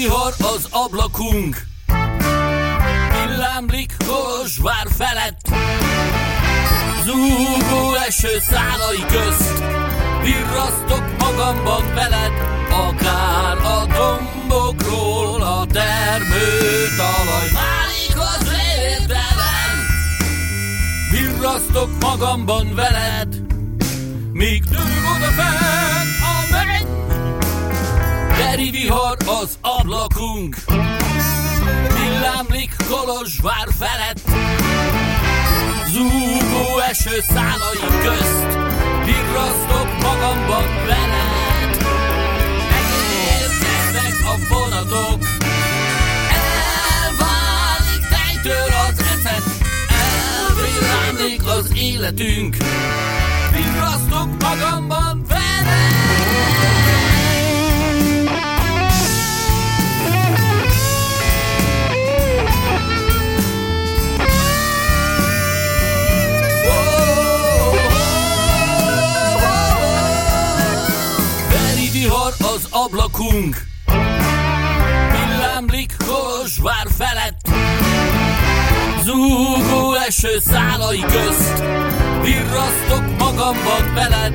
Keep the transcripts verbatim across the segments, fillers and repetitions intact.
vihar az ablakunk, villámlik Kolozsvár felett, zúgó eső szálai közt, virrasztok magamban veled, akár a dombokról a termőtalaj válik az értelen. Virrasztok magamban veled, míg tűr odafenn a menny. Teri vihar az ablakunk, villámlik Kolozsvár felett, zúgó eső szálai közt, virrasztok magamban veled. Megérkeznek a vonatok, elválik tejtől az ecet, elvillámlik az életünk, virrasztok magamban veled. Vihar az ablakunk, villámlik Kolozsvár felett, zúgó eső szálai közt, virrasztok magamban veled.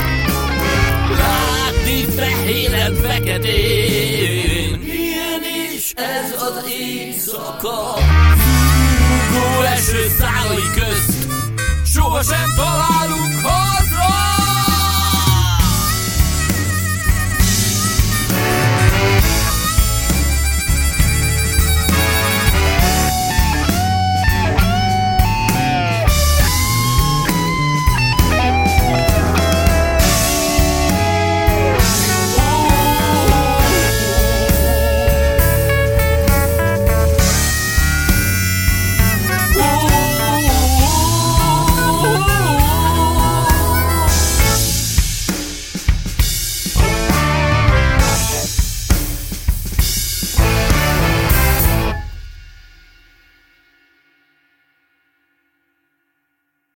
Látni fehéren feketén, milyen is ez az éjszaka, zúgó eső szálai közt, sohasem találunk harc.